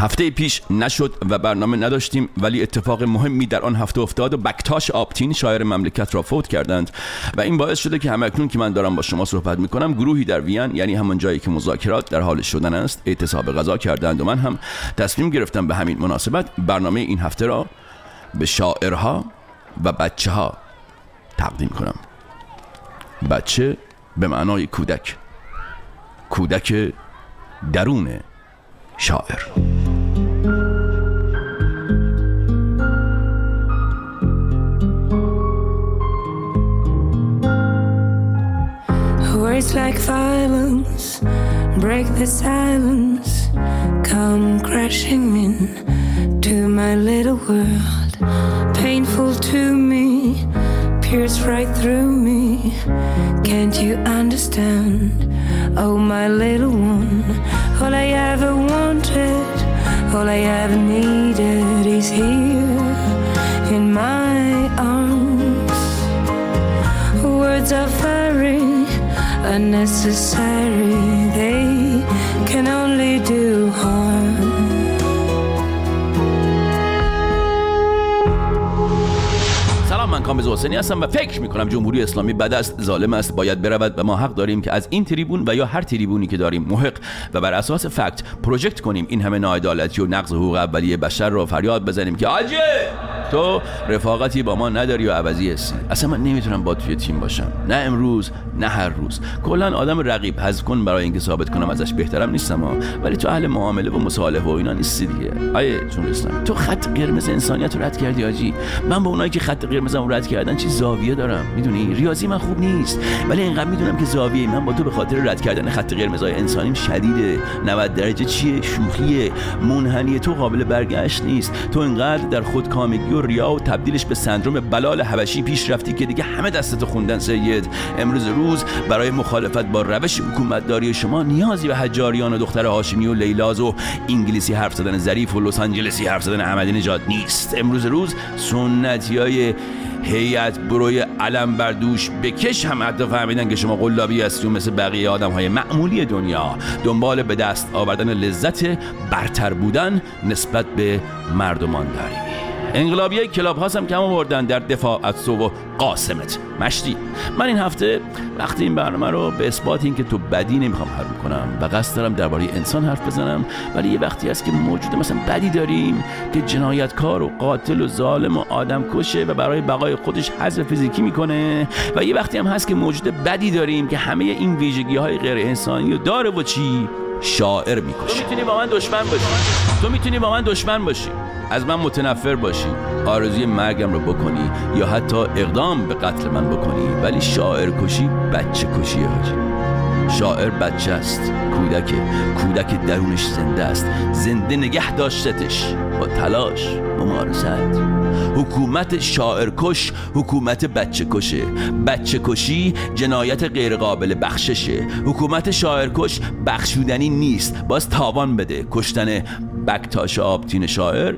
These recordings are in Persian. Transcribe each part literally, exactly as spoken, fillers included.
هفته پیش نشد و برنامه نداشتیم، ولی اتفاق مهمی در آن هفته افتاد و بکتاش آپتین شاعر مملکت را فوت کردند و این باعث شده که همکنون که من دارم با شما صحبت میکنم گروهی در وین، یعنی همون جایی که مذاکرات در حال شدن است، اعتصاب غذا کردند و من هم تصمیم گرفتم به همین مناسبت برنامه این هفته را به شاعرها و بچه ها تقدیم کنم. بچه به معنای کودک، کودک درون شاعر. Words like violence break the silence, come crashing in to my little world. Painful to me, pierce right through me. Can't you understand? Oh, my little one. All I ever wanted, all I ever needed is here in my arms. Words are very unnecessary, they can only do harm. سلام، من کامبیز حسینی هستم و فکر میکنم جمهوری اسلامی بد است، ظالم است، باید برود و ما حق داریم که از این تریبون و یا هر تریبونی که داریم محق و بر اساس فکت پروژکت کنیم این همه ناعدالتی و نقض حقوق اولیه بشر رو فریاد بزنیم که آجه تو رفاقتی با ما نداری و عوضی هستی. اصلا من نمیتونم با توی تیم باشم، نه امروز نه هر روز. کلا آدم رقیب حذف کن برای اینکه ثابت کنم ازش بهترم نیستم ها. ولی تو اهل معامله و مصالحه و اینا نیستی دیگه. آیه جمهوری اسلامی، تو خط قرمز انسانیت رو رد کردی آجی. من با اونایی که خط قرمزم رد کردن چی زاویه دارم، میدونی؟ ریاضی من خوب نیست، ولی اینقدر میدونم که زاویه من با تو به خاطر رد کردن خط قرمزهای انسانیم شدیده. نود درجه چیه؟ شوخیه، منحنی. تو قابل برگشت نیست. تو اینقدر در خودکامگی و ریا و تبدیلش به سندروم بلال حبشی پیش رفتی که دیگه همه دستت خوندن سید. امروز روز برای مخالفت با روش حکومتداری شما نیازی به حجاریان و دختر هاشمی و لیلاز و انگلیسی حرف زدن ظریف و لس آنجلسی حرف زدن احمدی نژاد نیست. امروز روز سنتیای هیئت بروی علم بر دوش بکش هم حتی فهمیدن که شما قلابی هستی و مثل بقیه آدم‌های معمولی دنیا دنبال به دست آوردن لذت برتر بودن نسبت به مردمان داری. انقلابیای کلاب هاست هم کم آوردن در دفاع از تو و قاسمت مشتی. من این هفته وقتی این برنامه رو به اثبات این که تو بدی نمیخوام حرف کنم و قصد دارم درباره انسان حرف بزنم، ولی یه وقتی هست که موجوده مثلا بدی داریم که جنایتکار و قاتل و ظالم و آدم کشه و برای بقای خودش حذف فیزیکی میکنه، و یه وقتی هم هست که موجوده بدی داریم که همه این ویژگی های غیر انسانی رو داره و چی شاعر میکشه. تو میتونی با من دشمن باشی، تو میتونی با من دشمن باشی، از من متنفر باشی، آرزوی مرگم رو بکنی یا حتی اقدام به قتل من بکنی، ولی شاعر کشی بچه کشیه هاجی. شاعر بچه است، کودک، کودک درونش زنده است، زنده نگه داشتتش با تلاش، ممارست. حکومت شاعر کش حکومت بچه کشه. بچه کشی جنایت غیر قابل بخششه. حکومت شاعر کش بخشودنی نیست، باز تاوان بده. کشتن بکتاش آپتین شاعر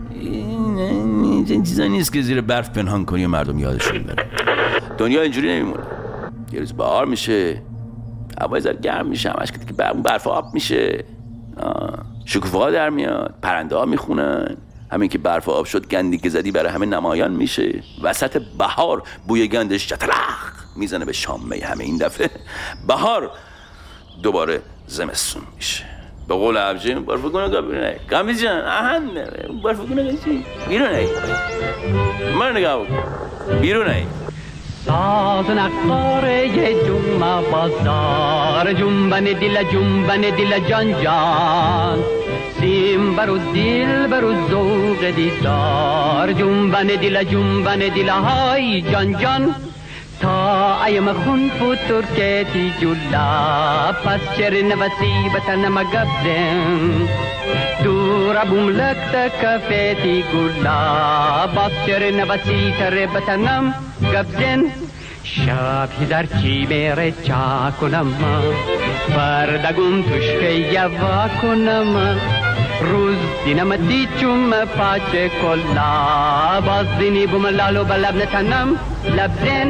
این چیزا نیست که زیر برف پنهان کنی و مردم یادشون بره. دنیا اینجوری نمیمونه. یه روز بهار میشه، هوا زر گرم میشه، همش که برف آب میشه، شکوفه‌ها در میاد، پرنده ها میخونن. همین که برف آب شد گندی که زدی برای همه نمایان میشه. وسط بهار بوی گندش چتلق میزنه به شامه همه. این دفعه بهار دوباره زمستون میشه. به قول ابجین برفگونه بیرونه. کامیز جان آهن برفگونه چی؟ بیرونه. من نگاه بیرونه. ساز نقاره جمعه بازار، جنبن دل جنبن دل جان جان، سیم برو دل برو ذوق دیدار، جنبن دل جنبن دل های جان جان، تا ایم خون فتور کتی جلا، پس چر نوسی بطن مگبزم، دورا بوم لکت کفتی گلا، باز چر نوسی تر بطنم گبزن، شب هزار چی میره چا کنم، فردگم توشکه یوا کنم، روز دینم دیچم پاچه کلا، باز دینی بوم لالو بلب نتنم لبزن.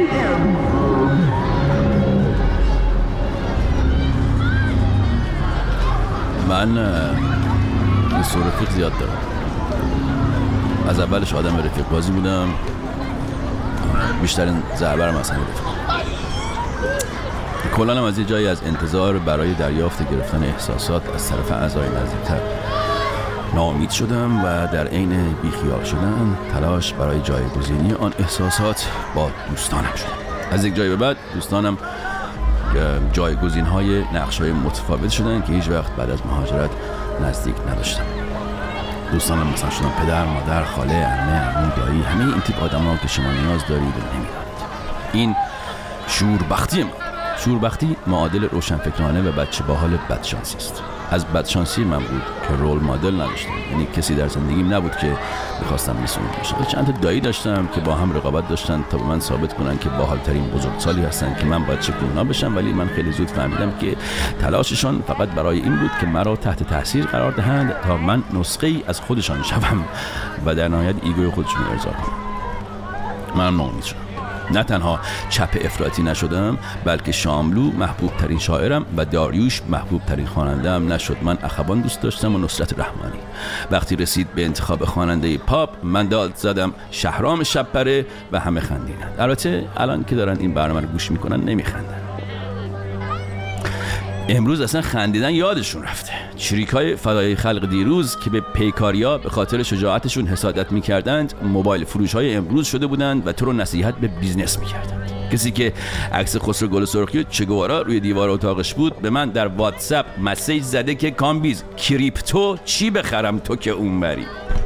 من دوست و رفیق زیاد دارم. از اولش آدم رفیق بازی بودم، بیشترین ضربرم اصلا رفیق. کلانم از یه جایی از انتظار برای دریافت گرفتن احساسات از طرف اعضای نزدیکتر ناامید شدم و در عین بیخیال شدن تلاش برای جایگزینی آن احساسات با دوستانم شد. از یک جایی به بعد دوستانم جایگزین‌های نقش‌های متفاوت شدن که هیچ وقت بعد از مهاجرت نزدیک نداشتم. دوستانم مثلا شدن پدر، مادر، خاله، عمه، عمو، دایی، همه این تیپ آدم‌ها که شما نیاز دارید و نمی‌دانید. این شوربختی من. شوربختی معادل روشنفکرانه و بچه باحال بدشانسی است. از بدشانسی من بود که رول مدل نداشتم، یعنی کسی در زندگیم نبود که می‌خواستم مثل اون باشم. چند تا دایی داشتم که با هم رقابت داشتن تا به من ثابت کنن که باحال‌ترین بزرگسالی هستن که من باید چه اونا بشم، ولی من خیلی زود فهمیدم که تلاششان فقط برای این بود که مرا تحت تاثیر قرار دهند تا من نسخه‌ای از خودشان شوم و در نهایت ایگوی خودشون رو ارضا کنم. من ناامید شدم. نه تنها چپ افراطی نشدم، بلکه شاملو محبوب ترین شاعرم و داریوش محبوب ترین خواننده‌ام نشد. من اخوان دوست داشتم و نصرت رحمانی. وقتی رسید به انتخاب خواننده پاپ، من داد زدم شهرام شب‌پره و همه خندیدن. البته الان که دارن این برنامه رو گوش میکنن نمیخندن. امروز اصلا خندیدن یادشون رفته. چریکای فدای خلق دیروز که به پیکاریا به خاطر شجاعتشون حسادت میکردند، موبایل فروش های امروز شده بودند و تو رو نصیحت به بیزنس میکردند. کسی که عکس خسرو گل سرخی و چگوارا روی دیوار اتاقش بود به من در واتساپ مسیج زده که کامبیز کریپتو چی بخرم تو که اون بری.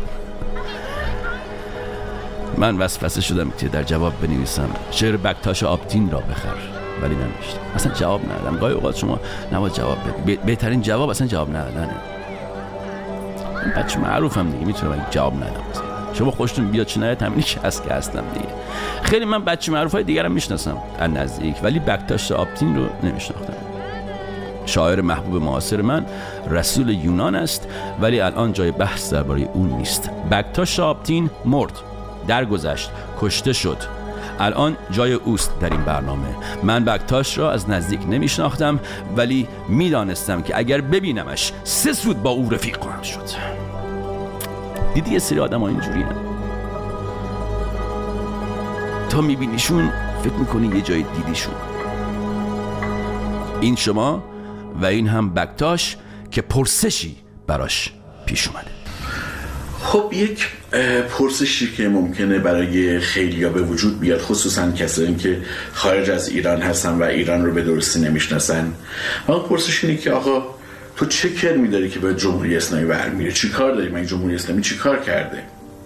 من وسوسه شدم که در جواب بنویسم شعر بکتاش آپتین را بخر، ولی نمیشتم. اصلا جواب ندادم. گاهی اوقات شما نباید جواب بدید. بهترین جواب اصلا جواب ندادنه. من بچه معروفم دیگه، میتونم جواب ندم. شما خوشتون بیاد چه نیاد همینی که هست که هستم دیگه. خیلی من بچه معروفای دیگرم میشناسم از نزدیک، ولی بکتاش آپتین رو نمیشناختم. شاعر محبوب معاصر من رسول یونان است، ولی الان جای بحث درباره اون نیست. بکتاش آپتین مرد، درگذشت، کشته شد. الان جای اوست در این برنامه. من بکتاش را از نزدیک نمیشناختم، ولی میدانستم که اگر ببینمش سه سود با او رفیق خواهم شد. دیدی یه سری آدم ها اینجوری هم. تا میبینیشون فکر میکنی یه جای دیدیشون. این شما و این هم بکتاش که پرسشی براش پیش اومده. خب یک پرسشی که ممکنه برای خیلیا به وجود بیاد، خصوصا کسایی که خارج از ایران هستن و ایران رو به درستی نمیشناسن، اما پرسش اینه که آقا تو چه کرمی داری که به جمهوری اسلامی برمیری؟ چی کار داری؟ من جمهوری اسلامی چی کار کرده؟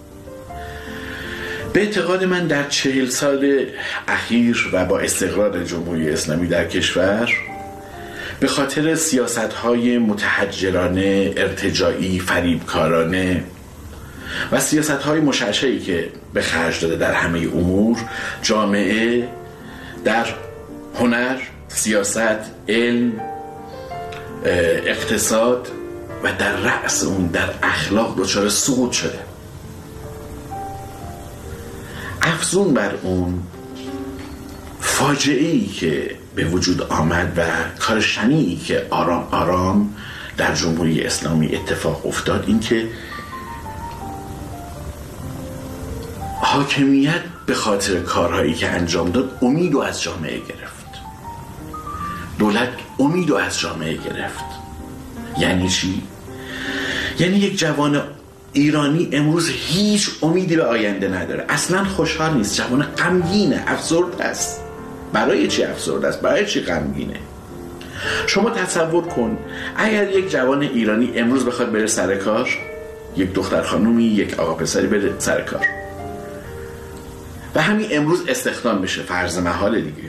به اعتقاد من در چهل سال اخیر و با استقرار جمهوری اسلامی در کشور، به خاطر سیاست‌های متحجرانه، ارتجاعی، فریبکارانه و سیاست‌های مشعشعی که به خرج داده در همه امور، جامعه در هنر، سیاست، علم، اقتصاد و در رأس اون در اخلاق دچار سقوط شده. افزون بر اون فاجعه‌ای که به وجود آمد و کار شنیعی که آرام آرام در جمهوری اسلامی اتفاق افتاد، این که حاکمیت به خاطر کارهایی که انجام داد امیدو از جامعه گرفت. دولت امیدو از جامعه گرفت. یعنی چی؟ یعنی یک جوان ایرانی امروز هیچ امیدی به آینده نداره، اصلا خوشحال نیست، جوان غمگینه، افسرده است. برای چی افسرده است؟ برای چی غمگینه؟ شما تصور کن اگر یک جوان ایرانی امروز بخواد بره سر کار، یک دختر خانومی، یک آقا پسری بره سر کار و همین امروز استخدام بشه، فرض محال دیگه،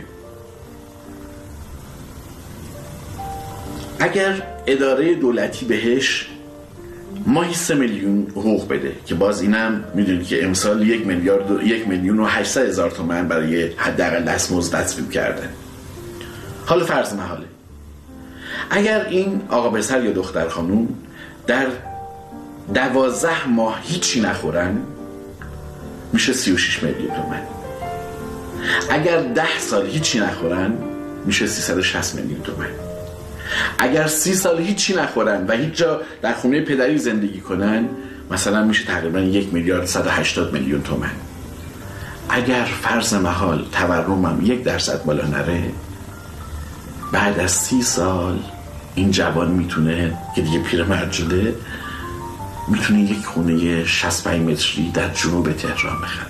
اگر اداره دولتی بهش ماهی سه میلیون حقوق بده، که باز اینم میدونید که امسال یک میلیارد و یک میلیون و هشتصد هزار تومان برای حداقل دستمزد تصویب کردن، حالا فرض محاله اگر این آقا پسر یا دختر خانوم در دوازده ماه هیچی نخورن، میشه سی و شش میلیون تومان. اگر ده سال هیچی نخورن، میشه سیصد و شصت میلیون تومان. اگر سی سال هیچی نخورن و هیچ جا در خونه پدری زندگی کنن، مثلا میشه تقریبا یک میلیارد صد و هشتاد میلیون تومان. اگر فرض محال تورمم یک درصد بالا نره، بعد از سی سال این جوان میتونه که دیگه پیرمرد شده میتونه یک خونه شصت و پنج متری در جنوب تهران بخره.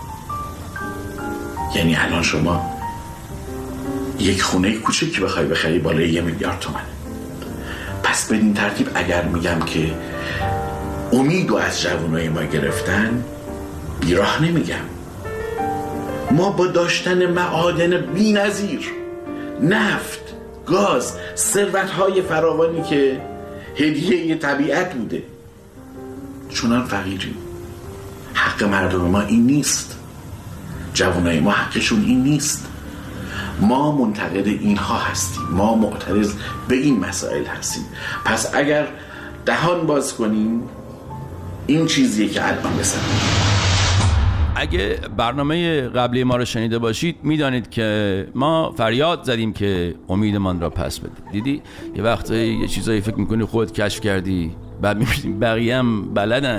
یعنی الان شما یک خونه کوچکی بخوای بخری بالای یک میلیارد تومنه. پس بدین ترتیب اگر میگم که امیدو از جوانای ما گرفتن، بیراه نمیگم. ما با داشتن معادن بی‌نظیر، نفت، گاز، ثروت‌های فراوانی که هدیه طبیعت بوده، چنان فقیریم. حق مردم ما این نیست، جوانای ما حقشون این نیست. ما منتقد اینها هستیم، ما معترض به این مسائل هستیم. پس اگر دهان باز کنیم، این چیزیه که الان بسنیم. اگه برنامه قبلی ما رو شنیده باشید میدانید که ما فریاد زدیم که امیدمان را پس بده. دیدی یه وقتایی یه چیزایی فکر میکنی خودت کشف کردی، بعد میبینید بقیه هم بلدن.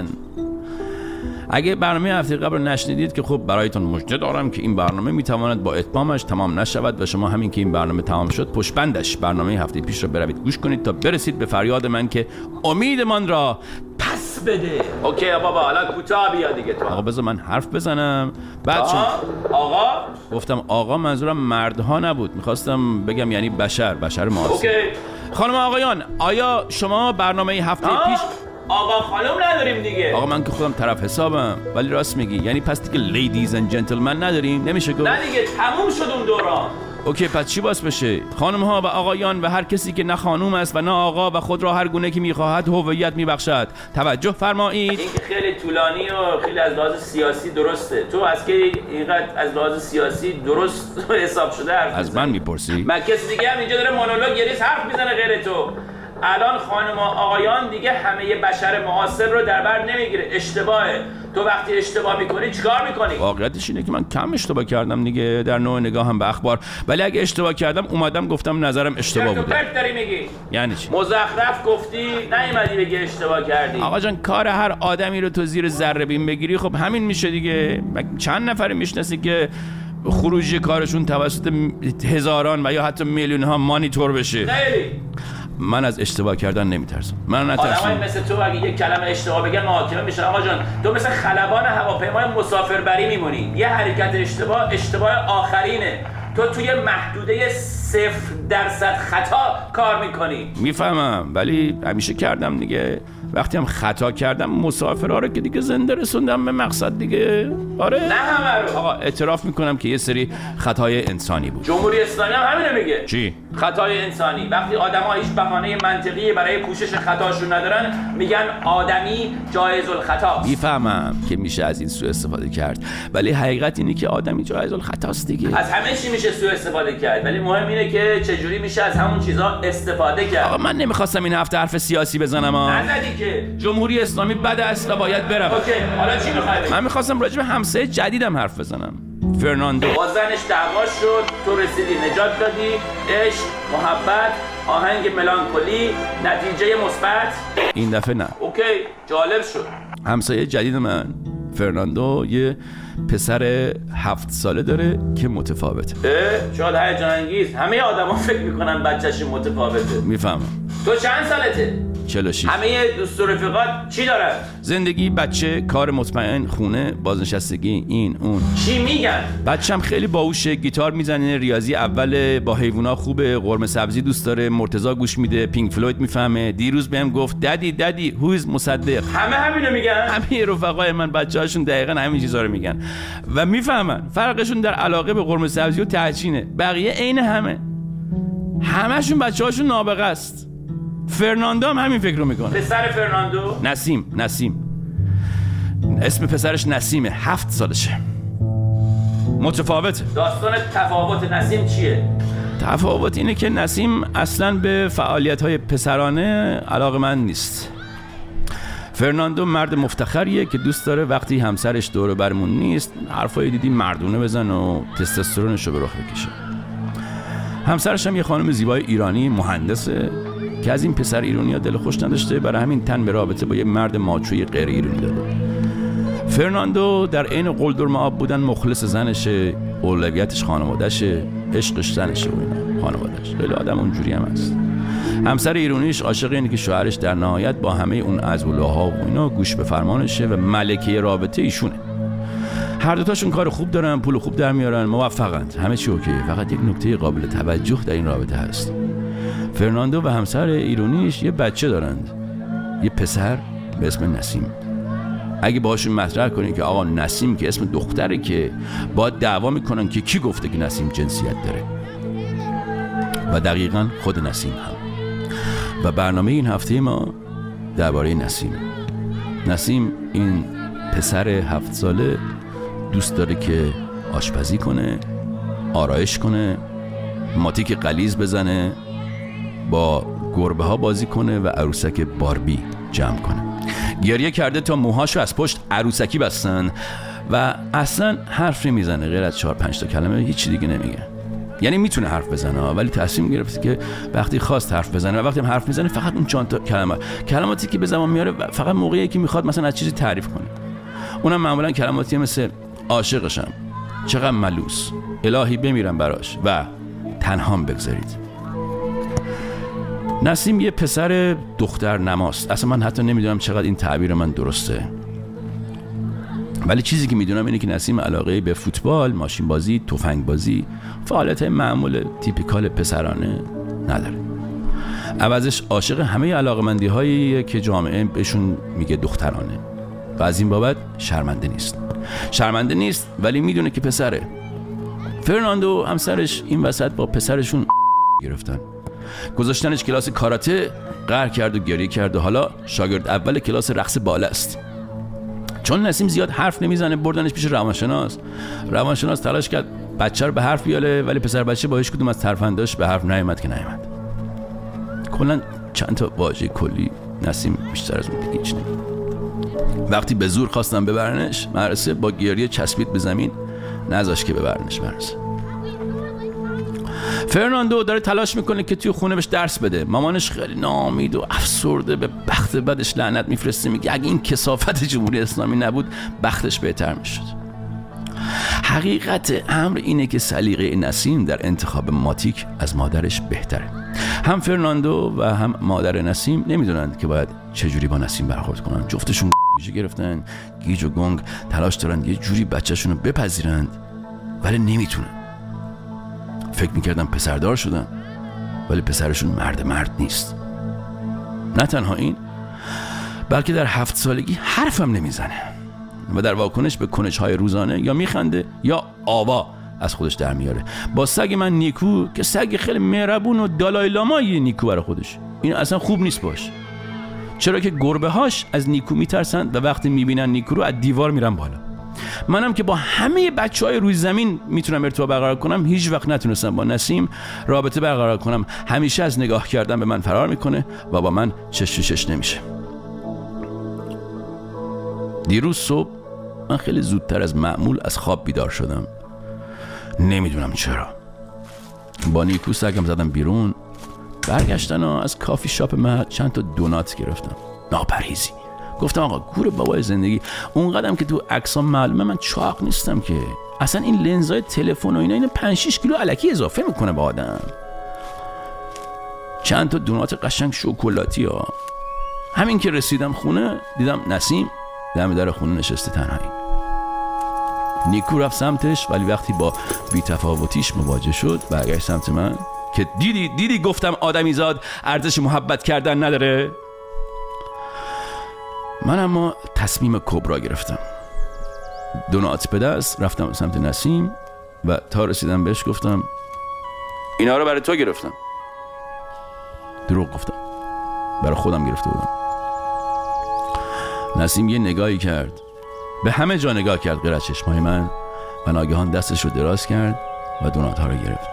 اگه برنامه هفته قبل رو نشنیدید که خب برایتون مژده دارم که این برنامه میتواند با اتمامش تمام نشود و شما همین که این برنامه تمام شد پشت بندش برنامه هفته پیش رو بروید گوش کنید تا برسید به فریاد من که امیدمان را پس بده. اوکی بابا حالا کوتاه بیا دیگه تو. آقا بذار من حرف بزنم. بعد چون آقا گفتم آقا منظورم مردها نبود، میخواستم بگم یعنی بشر، بشر معاصر. اوکی خانم آقایان، آیا شما برنامه هفته آه؟ پیش آقا خانم نداریم دیگه. آقا من که خودم طرف حسابم، ولی راست میگی، یعنی پس دیگه لیدیز اند جنتلمن نداریم؟ نمیشه گفت نه دیگه، تموم شد اون دوران. اوکی پس چی باس بشه؟ خانم ها و آقایان و هر کسی که نه خانوم است و نه آقا و خود را هر گونه که میخواهد هویت میبخشد، توجه فرمایید. این که خیلی طولانی و خیلی از لحاظ سیاسی درسته. تو از که اینقدر از لحاظ سیاسی درست حساب شده حرف از من میپرسی؟ من کسی دیگه هم اینجا داره مونولوگ یه ریز حرف میزنه غیر تو. الان خانم و آقایان دیگه همه بشر معاصر رو در بر نمیگیره. اشتباهه. تو وقتی اشتباه میکنی چیکار میکنی؟ واقعیتش اینه که من کم اشتباه کردم دیگه در نوع نگاهم به اخبار، ولی اگه اشتباه کردم اومدم گفتم نظرم اشتباه بوده. چرت داری میگی؟ یعنی چی؟ مزخرف گفتی، نیومدی بگی اشتباه کردی. آقا جان کار هر آدمی رو تو زیر ذره بین بگیری خب همین میشه دیگه. چند نفر میشناسی که خروجی کارشون توسط هزاران و یا حتی میلیون ها مانیتور بشه؟ خیلی. من از اشتباه کردن نمیترسم. من نترسم. آدمای مثل تو اگه یک کلمه اشتباه بگن محاکمه میشن. آقا جان تو مثل خلبان هواپیمای مسافربری میمونی. یه حرکت اشتباه اشتباه آخرینه. تو توی محدوده صفر درصد خطا کار میکنی. میفهمم ولی همیشه کردم دیگه. وقتی هم خطا کردم مسافرها رو که دیگه زنده رسوندم به مقصد دیگه. آره نه همه رو. آقا اعتراف میکنم که یه سری خطای انسانی بود. جمهوری اسلامی هم همینو میگه. چی؟ خطای انسانی. وقتی آدم‌ها هیچ بهانه منطقی برای پوشش خطاشون ندارن میگن آدمی جایز الخطا. میفهمم که میشه از این سوء استفاده کرد، ولی حقیقت اینه که آدمی جایز الخطاست دیگه. از همه چی میشه سوء استفاده کرد، ولی مهم اینه که چجوری میشه از همون چیزا استفاده کرد. آقا من نمیخواستم این هفته حرف سیاسی بزنم ها. نزدی که جمهوری اسلامی بد است و باید بره. اوکی حالا چی می‌خوای؟ من میخواستم راجع به همسایه جدیدم حرف بزنم. فرناندو با زنش دعوا شد، تو رسیدی نجات دادی، عشق، محبت، آهنگ ملانکولی، نتیجه مثبت. این دفعه نه. اوکی جالب شد. همسایه جدید من فرناندو یه پسر هفت ساله داره که متفاوته. اه شاید هیجان انگیز. همه آدما فکر میکنن بچه‌ش متفاوته. میفهمم. تو چند سالته؟ چهل و شش. همه دوست و رفیقات چی دارن؟ زندگی، بچه، کار مطمئن، خونه، بازنشستگی، این اون. چی میگن؟ بچه‌م خیلی باهوشه، گیتار میزنه، ریاضی اول، با حیونا خوبه، قرمه سبزی دوست داره، مرتضی گوش میده، پینک فلوید میفهمه. دیروز بهم گفت ددی ددی هو از مصدق. همه همینو میگن. همه رفقای من بچه‌هاشون دقیقاً همین چیزا رو میگن و میفهمن. فرقشون در علاقه به قرمه سبزی و تهچینه. بقیه عین همه. همشون بچه‌هاشون نابغه است. فرناندو هم همین فکر رو میکنه. پسر فرناندو؟ نسیم. نسیم اسم پسرش نسیمه. هفت سالشه. متفاوته. داستان تفاوت نسیم چیه؟ تفاوت اینه که نسیم اصلاً به فعالیت‌های پسرانه علاقه‌مند نیست. فرناندو مرد مفتخریه که دوست داره وقتی همسرش دور و برمون نیست حرفای دیدی مردونه بزن و تستوسترونش رو به رخ بکشه. همسرش هم یه خانم زیبای ایرانی مهندسه که از این پسر ایرانی‌ها دل خوش نداشته، برای همین تن به رابطه با یه مرد ماچوی غیر ایرانی داده. فرناندو در عین قلدر معاب بودن مخلص زنشه، اولویتش خانواده‌شه، عشقش زنشه و اینا، خانواده‌اش. خیلی آدم اونجوری هم هست. همسر ایرانیش عاشق اینه که شوهرش در نهایت با همه اون عزولاها و اینا گوش به فرمانشه و ملکه رابطه ایشونه. هر دوتاشون کار خوب دارن، پول خوب در میارن، موفقند، همه چی اوکیه. فقط یک نکته قابل توجه در این رابطه هست. فرناندو و همسر ایرانیش یه بچه دارند، یه پسر به اسم نسیم. اگه باهاشون مطرح کنین که آقا نسیم که اسم دختره، که باید دعوا میکنن که کی گفته که نسیم جنسیت داره، و دقیقاً خود نسیم هم. و برنامه این هفته ما درباره نسیم. نسیم این پسر هفت ساله دوست داره که آشپزی کنه، آرایش کنه، ماتیک غلیظ بزنه، با گربه ها بازی کنه و عروسک باربی جمع کنه. گریه کرده تا موهاشو از پشت عروسکی بستن و اصلا حرف نمیزنه، غیر از چهار پنج تا کلمه هیچ دیگه نمیگه. یعنی میتونه حرف بزنه ولی تصمیم گرفته که وقتی خواست حرف بزنه و وقتی هم حرف میزنه فقط اون چند تا کلمه کلماتی که به زبان میاره فقط موقعی که میخواد مثلا از چیزی تعریف کنه. اونم معمولا کلماتی مثل عاشقشم، چقدر ملوس، الهی بمیرم براش و تنهام بگذارید. نسیم یه پسر دختر نماست. اصلا من حتی نمیدونم چقدر این تعبیر من درسته، ولی چیزی که میدونم اینه که نسیم علاقه به فوتبال، ماشین بازی، تفنگ بازی، فعالیت معمول تیپیکال پسرانه نداره. عوضش عاشق همه علاقمندی هایی که جامعه بهشون میگه دخترانه و از این بابت شرمنده نیست. شرمنده نیست ولی میدونه که پسره. فرناندو همسرش این وسط با پسرشون گرفتن، گذاشتنش کلاس کاراته، قهر کرد و گریه کرد و حالا شاگرد اول کلاس رقص باله است. چون نسیم زیاد حرف نمیزنه بردنش پیش روانشناس. روانشناس تلاش کرد بچه رو به حرف بیاره ولی پسر بچه با هیچ کدوم از ترفنداش به حرف نیامد که نیامد. کلا چند تا واژه کلی نسیم بیشتر از اون دیگه هیچ نمیگه. وقتی به زور خواستم ببرنش مدرسه با گریه چسبید به زمین، نذاش که ببرنش مدرسه. فرناندو داره تلاش میکنه که توی خونه بهش درس بده. مامانش خیلی ناامید و افسرده به بخت بدش لعنت میفرسته، میگه اگه این کثافت جمهوری اسلامی نبود بختش بهتر میشد. حقیقت امر اینه که سلیقه نسیم در انتخاب ماتیک از مادرش بهتره. هم فرناندو و هم مادر نسیم نمیدونند که باید چجوری با نسیم برخورد کنن. جفتشون گیج گرفتن، گیج و گنگ تلاش دارن یه جوری بچه‌شون رو بپذیرند ولی نمیتونن. فکر میکردم پسردار شدن ولی پسرشون مرد مرد نیست. نه تنها این، بلکه در هفت سالگی حرفم نمیزنه و در واکنش به کنش‌های روزانه یا میخنده یا آوا از خودش در میاره. با سگ من نیکو که سگ خیلی مهربون و دالای لامایی نیکو برای خودش، این اصلا خوب نیست باش، چرا که گربه هاش از نیکو میترسن و وقتی میبینن نیکو رو از دیوار میرن بالا. منم که با همه بچهای روی زمین میتونم ارتباط برقرار کنم، هیچ وقت نتونستم با نسیم رابطه برقرار کنم. همیشه از نگاه کردن به من فرار میکنه و با من چش چش نمیشه. دیروز صبح من خیلی زودتر از معمول از خواب بیدار شدم، نمیدونم چرا. با نیکو سگم زدم بیرون، برگشتن و از کافی شاپ من چند تا دونات گرفتم ناپرهیزی. گفتم آقا گور بابای زندگی، اون قدم که تو عکسام معلومه من چاق نیستم که. اصلا این لنزای تلفن و اینا این پنج شش کیلو الکی اضافه میکنه به آدم. چند تا دونات قشنگ شکلاتی ها. همین که رسیدم خونه دیدم نسیم دم در خونه نشسته تنهایی. نیکو رفت سمتش ولی وقتی با بی‌تفاوتیش مواجه شد برگشت سمت من که دیدی دیدی گفتم آدمیزاد ارزش محبت کردن نداره. من اما تصمیم کبرا گرفتم. دونات به دست رفتم سمت نسیم و تا رسیدم بهش گفتم اینا رو برای تو گرفتم. دروغ گفتم، برای خودم گرفته بودم. نسیم یه نگاهی کرد، به همه جا نگاه کرد غیر از چشمای من و ناگهان دستش رو دراز کرد و دونات ها رو گرفت.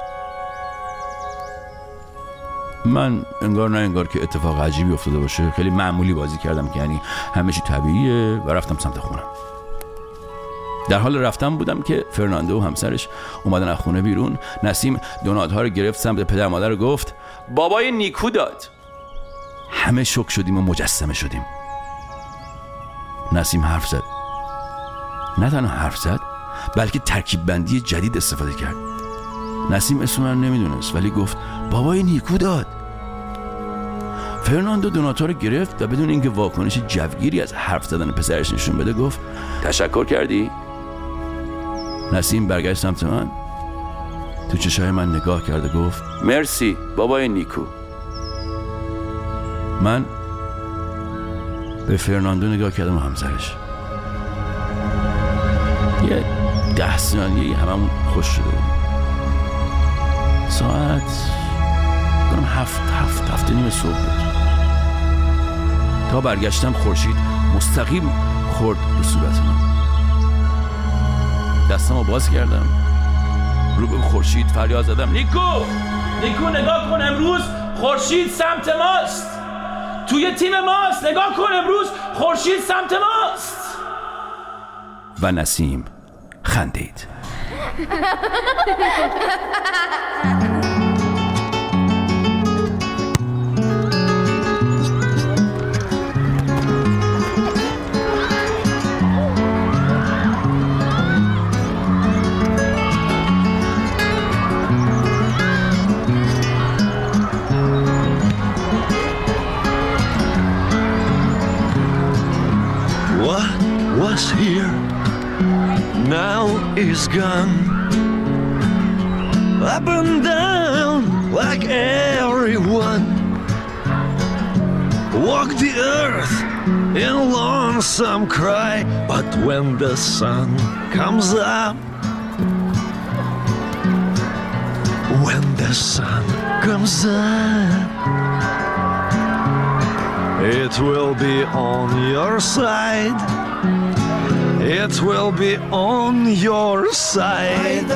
من انگار نه انگار که اتفاق عجیبی افتاده باشه، خیلی معمولی بازی کردم که یعنی همه چی طبیعیه و رفتم سمت خونم. در حال رفتن بودم که فرناندو و همسرش اومدن از خونه بیرون. نسیم دونات‌ها رو گرفت، سمت پدر مادر رو گفت بابای نیکو داد. همه شوک شدیم و مجسمه شدیم. نسیم حرف زد. نه تنها حرف زد بلکه ترکیب بندی جدید استفاده کرد. نسیم اسم من نمیدونست ولی گفت بابای نیکو داد. فرناندو دوناتا رو گرفت و بدون اینکه واکنش جوگیری از حرف زدن پسرش نشون بده گفت تشکر کردی؟ نسیم برگشت سمت من، تو چشای من نگاه کرد و گفت مرسی بابای نیکو. من به فرناندو نگاه کردم و همسرش. یه ده ثانیه‌ای هممون خوش شده بود. ساعت کنم هفت هفت هفت نیم صبح بود. تا برگشتم خورشید مستقیم خورد رو صورت من. دستمو باز کردم، رو به خورشید فریاد زدم نیکو نیکو نگاه کن، امروز خورشید سمت ماست، توی تیم ماست، نگاه کن امروز خورشید سمت ماست. و نسیم خندید. Was here, now is gone. Up and down like everyone. Walk the earth in lonesome cry. But when the sun comes up, when the sun comes up, it will be on your side. It will be on your side.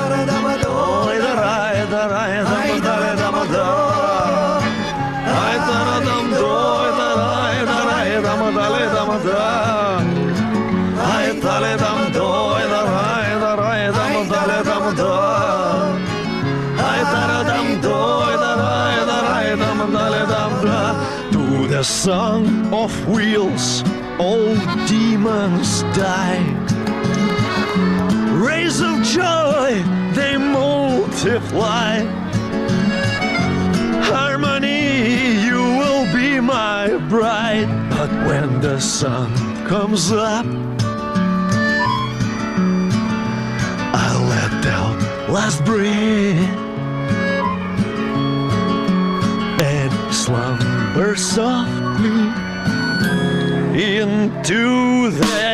To the song of wheels, all demons die. Rays of joy, they multiply. Harmony, you will be my bride. But when the sun comes up, I'll let down last breath and slumber softly into the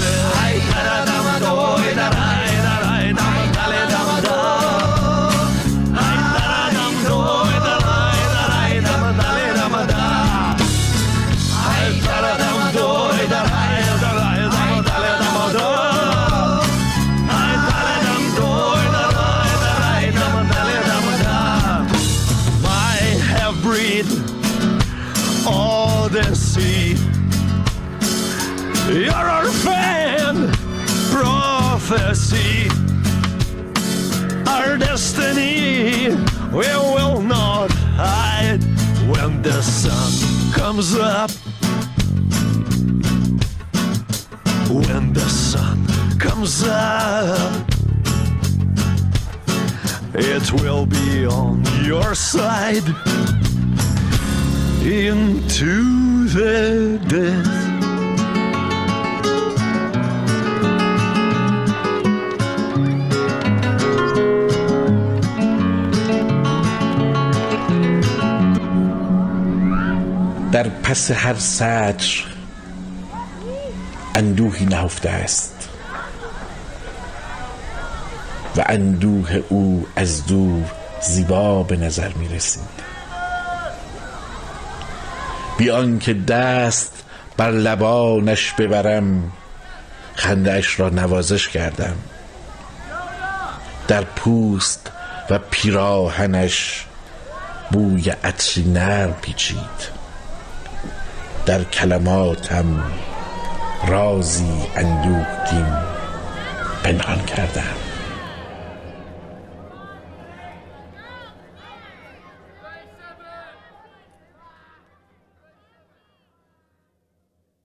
Odyssey. You're our fan prophecy, our destiny we will not hide. When the sun comes up, when the sun comes up, it will be on your side. Into the death. در پس هر سطر اندوهی نهفته است و اندوه او از دور زیبا به نظر می رسید. بیان که دست بر لبانش ببرم خنده‌اش را نوازش کردم. در پوست و پیراهنش بوی عطری نرم پیچید. در کلماتم رازی اندوهگین پنهان کردم.